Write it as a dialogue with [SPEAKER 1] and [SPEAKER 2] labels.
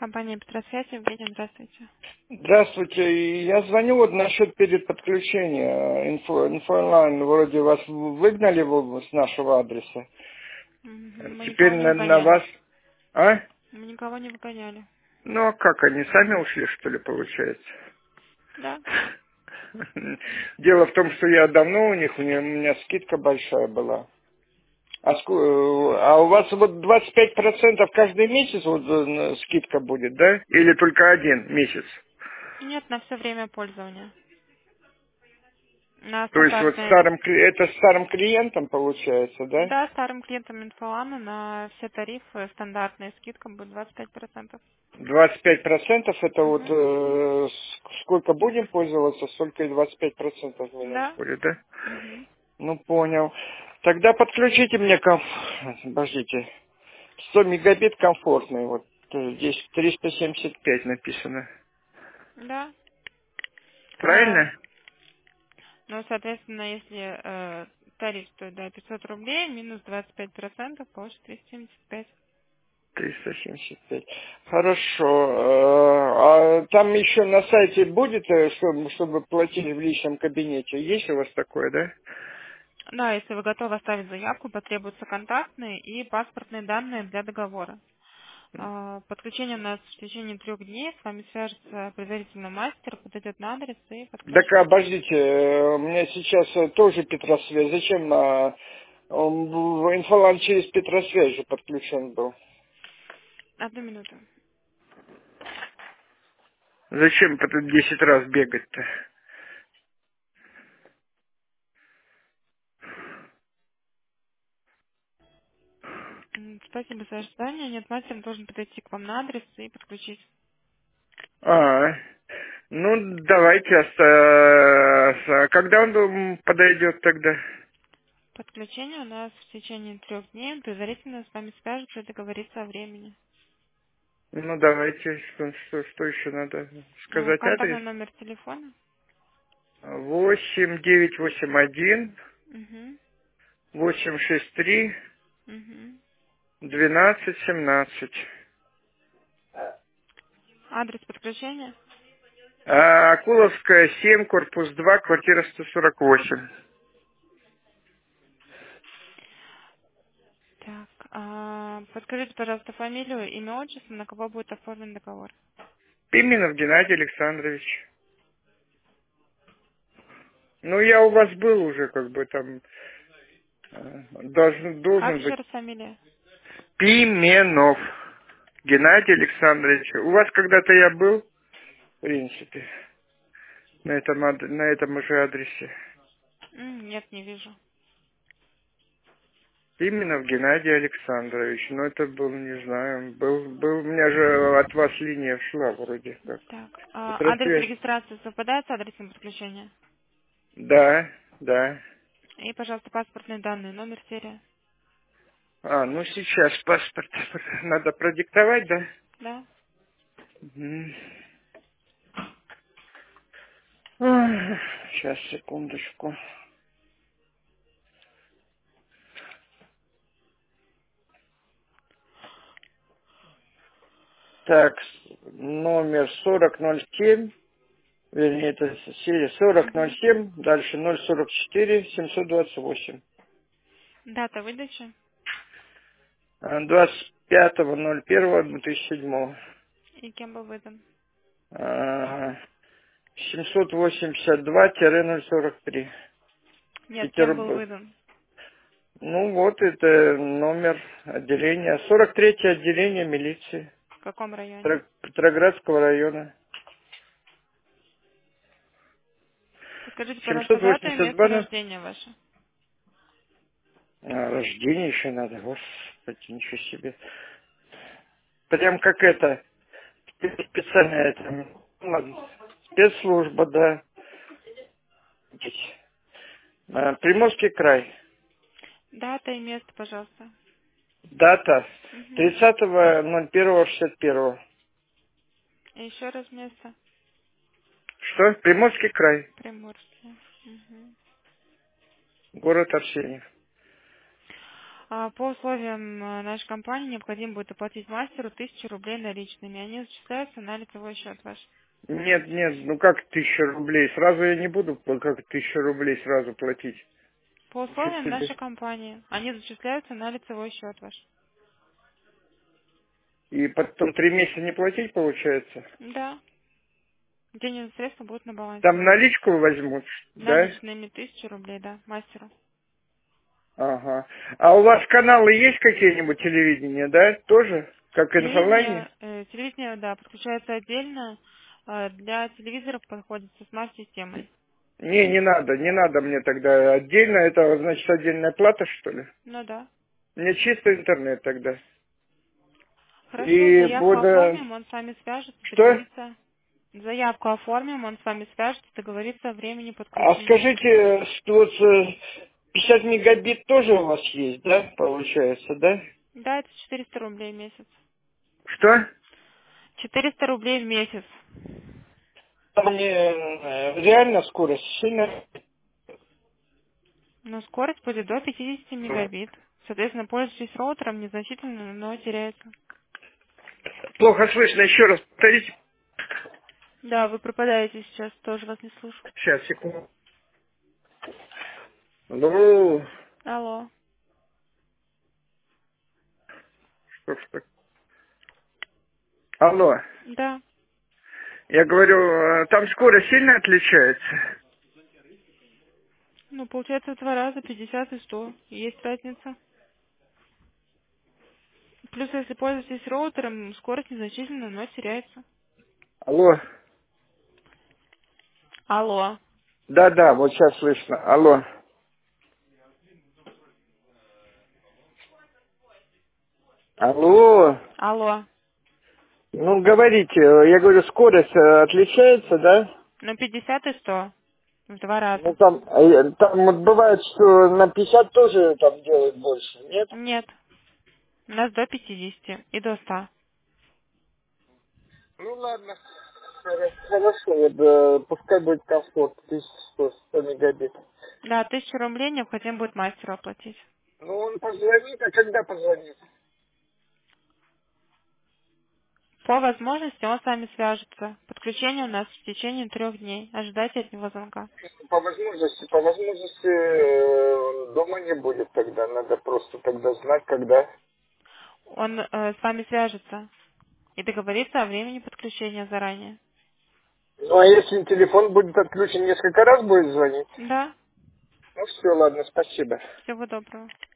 [SPEAKER 1] Компания Петросвязь, Евгения, здравствуйте.
[SPEAKER 2] Здравствуйте. Я звоню вот насчет перед подключения инфоонлайн. Вроде вас выгнали с нашего адреса.
[SPEAKER 1] Мгм. Мы
[SPEAKER 2] Теперь
[SPEAKER 1] никого не
[SPEAKER 2] на
[SPEAKER 1] выгоняли.
[SPEAKER 2] вас... А?
[SPEAKER 1] Мы никого не выгоняли.
[SPEAKER 2] Ну, а как, они сами ушли, что ли, получается?
[SPEAKER 1] Да.
[SPEAKER 2] Дело в том, что я давно у меня скидка большая была. А у вас вот 25% каждый месяц вот скидка будет, да? Или только один месяц?
[SPEAKER 1] Нет, на все время пользования. На
[SPEAKER 2] То есть вот
[SPEAKER 1] стандартные...
[SPEAKER 2] это старым клиентам получается, да?
[SPEAKER 1] Да, старым клиентам Инфоана на все тарифы стандартная скидка будет 25%.
[SPEAKER 2] 25% это вот
[SPEAKER 1] Угу.
[SPEAKER 2] сколько будем пользоваться, столько и 25% минус
[SPEAKER 1] Да.
[SPEAKER 2] будет, да?
[SPEAKER 1] Угу.
[SPEAKER 2] Ну, понял. Тогда подключите мне подождите, 100 мегабит комфортный, вот здесь 375 написано.
[SPEAKER 1] Да. А,
[SPEAKER 2] Правильно?
[SPEAKER 1] ну, соответственно, если тариф стоит, да, 500 рублей, минус 25%, получится 375.
[SPEAKER 2] 375. Хорошо. А там еще на сайте будет, чтобы платили в личном кабинете? Есть у вас такое, да?
[SPEAKER 1] Да, если вы готовы оставить заявку, потребуются контактные и паспортные данные для договора. Подключение у нас в течение 3 дней. С вами свяжется предварительно мастер, подойдет на адрес и
[SPEAKER 2] Так,
[SPEAKER 1] подключит.
[SPEAKER 2] обождите, у меня сейчас тоже Петросвязь. Зачем инфолан через Петросвязь же подключен был?
[SPEAKER 1] Одну минуту.
[SPEAKER 2] Зачем по тут 10 раз бегать-то?
[SPEAKER 1] Спасибо за ожидание. Нет, мастер должен подойти к вам на адрес и подключить.
[SPEAKER 2] А, ну давайте, когда он подойдет тогда?
[SPEAKER 1] Подключение у нас в течение 3 дней. Предварительно с вами свяжется и договорится о времени.
[SPEAKER 2] Ну давайте, что еще надо сказать адрес?
[SPEAKER 1] Контактный номер телефона.
[SPEAKER 2] 8981
[SPEAKER 1] Угу.
[SPEAKER 2] 863
[SPEAKER 1] Угу.
[SPEAKER 2] 1217.
[SPEAKER 1] Адрес подключения.
[SPEAKER 2] Акуловская, 7, корпус 2, квартира 148.
[SPEAKER 1] Так, подскажите, пожалуйста, фамилию, имя, отчество, на кого будет оформлен договор.
[SPEAKER 2] Пименов Геннадий Александрович. Ну, я у вас был уже, как бы там,
[SPEAKER 1] Как
[SPEAKER 2] должен
[SPEAKER 1] еще
[SPEAKER 2] быть.
[SPEAKER 1] раз фамилия?
[SPEAKER 2] Пименов Геннадий Александрович. У вас когда-то я был, в принципе, на этом же адресе.
[SPEAKER 1] Нет, не вижу.
[SPEAKER 2] Пименов Геннадий Александрович. Ну, это был, не знаю, у меня же от вас линия шла вроде как.
[SPEAKER 1] Так, адрес
[SPEAKER 2] Петросвязь.
[SPEAKER 1] регистрации совпадает с адресом подключения?
[SPEAKER 2] Да, да.
[SPEAKER 1] И, пожалуйста, паспортные данные, номер, серия.
[SPEAKER 2] Ну сейчас паспорт надо продиктовать, да?
[SPEAKER 1] Да.
[SPEAKER 2] Мгм. Сейчас, секундочку. Так, номер 4007, вернее, это серия
[SPEAKER 1] Угу.
[SPEAKER 2] 4007, дальше 044 728.
[SPEAKER 1] Дата выдачи
[SPEAKER 2] 25.01.2007.
[SPEAKER 1] и кем был выдан.
[SPEAKER 2] 782-043.
[SPEAKER 1] Нет, кем был
[SPEAKER 2] Петербург.
[SPEAKER 1] выдан.
[SPEAKER 2] Ну вот, это номер отделения. 43-е отделение милиции
[SPEAKER 1] В каком районе.
[SPEAKER 2] Петроградского района.
[SPEAKER 1] Подскажите, пожалуйста, дату и место
[SPEAKER 2] 782
[SPEAKER 1] рождения ваше.
[SPEAKER 2] рождение еще надо. Господи, ничего себе. Прям как это, специальная это, спецслужба, да. Приморский край.
[SPEAKER 1] Дата и место, пожалуйста.
[SPEAKER 2] Дата
[SPEAKER 1] Угу.
[SPEAKER 2] 30.01.61.
[SPEAKER 1] И еще раз место.
[SPEAKER 2] Что? Приморский край.
[SPEAKER 1] Приморский. Угу.
[SPEAKER 2] Город Арсеньев.
[SPEAKER 1] По условиям нашей компании необходимо будет оплатить мастеру 1000 рублей наличными. Они зачисляются на лицевой счет ваш.
[SPEAKER 2] Нет, нет, ну как 1000 рублей? Сразу я не буду как 1000 рублей сразу платить.
[SPEAKER 1] По
[SPEAKER 2] Ничего
[SPEAKER 1] условиям
[SPEAKER 2] себе.
[SPEAKER 1] нашей компании они зачисляются на лицевой счет ваш.
[SPEAKER 2] И потом 3 месяца не платить получается?
[SPEAKER 1] Да. Денежные средства будут на балансе у
[SPEAKER 2] Там
[SPEAKER 1] вас.
[SPEAKER 2] наличку возьмут, да?
[SPEAKER 1] Наличными 1000 рублей, да, мастеру.
[SPEAKER 2] Ага. А у вас каналы есть какие-нибудь телевидения, да? Тоже? Как инфолайне?
[SPEAKER 1] Телевидение, да, подключается отдельно. Для телевизоров подходит со смарт-системой.
[SPEAKER 2] Не надо, не надо мне тогда отдельно. Это значит отдельная плата, что ли?
[SPEAKER 1] Ну да.
[SPEAKER 2] Мне чисто интернет тогда.
[SPEAKER 1] Хорошо,
[SPEAKER 2] И
[SPEAKER 1] заявку
[SPEAKER 2] буду...
[SPEAKER 1] оформим, он с вами свяжется,
[SPEAKER 2] Что?
[SPEAKER 1] договорится. Заявку оформим, он с вами свяжется, договорится о времени
[SPEAKER 2] А
[SPEAKER 1] подключения.
[SPEAKER 2] скажите, что вот 50 мегабит тоже у вас есть, да, получается, да?
[SPEAKER 1] Да, это 400 рублей в месяц.
[SPEAKER 2] Что?
[SPEAKER 1] 400 рублей в месяц.
[SPEAKER 2] Там мне реально скорость сильно
[SPEAKER 1] Но скорость будет до 50 мегабит. Соответственно, пользуйтесь роутером незначительно, но теряется.
[SPEAKER 2] плохо слышно. Еще раз повторите.
[SPEAKER 1] Да, вы пропадаете сейчас, тоже вас не слышу.
[SPEAKER 2] Сейчас, секунду. Ну,
[SPEAKER 1] Алло.
[SPEAKER 2] что ж так? Алло.
[SPEAKER 1] Да.
[SPEAKER 2] Я говорю, там скорость сильно отличается?
[SPEAKER 1] Ну, получается в 2 раза, 50 и 100. Есть разница. Плюс, если пользуетесь роутером, скорость незначительно, но теряется.
[SPEAKER 2] Алло.
[SPEAKER 1] Алло.
[SPEAKER 2] Да, вот сейчас слышно. Алло. Алло.
[SPEAKER 1] Алло.
[SPEAKER 2] Ну, говорите, я говорю, скорость отличается, да?
[SPEAKER 1] Ну, 50 и 100. В 2 раза.
[SPEAKER 2] Ну, там вот бывает, что на 50 тоже там делают больше, нет?
[SPEAKER 1] Нет. У нас до 50 и до 100.
[SPEAKER 2] Ну, ладно. Хорошо, вот, пускай будет комфорт, 1100 мегабит.
[SPEAKER 1] Да, 1000 рублей необходимо будет мастеру оплатить.
[SPEAKER 2] Ну, он позвонит, а когда позвонит?
[SPEAKER 1] По возможности он с вами свяжется. Подключение у нас в течение 3 дней. Ожидайте от него звонка.
[SPEAKER 2] По возможности дома не будет тогда, надо просто тогда знать, когда.
[SPEAKER 1] Он с вами свяжется и договорится о времени подключения заранее.
[SPEAKER 2] Ну, а если телефон будет отключен, несколько раз будет звонить?
[SPEAKER 1] Да,
[SPEAKER 2] Ну, все, ладно, спасибо.
[SPEAKER 1] всего доброго.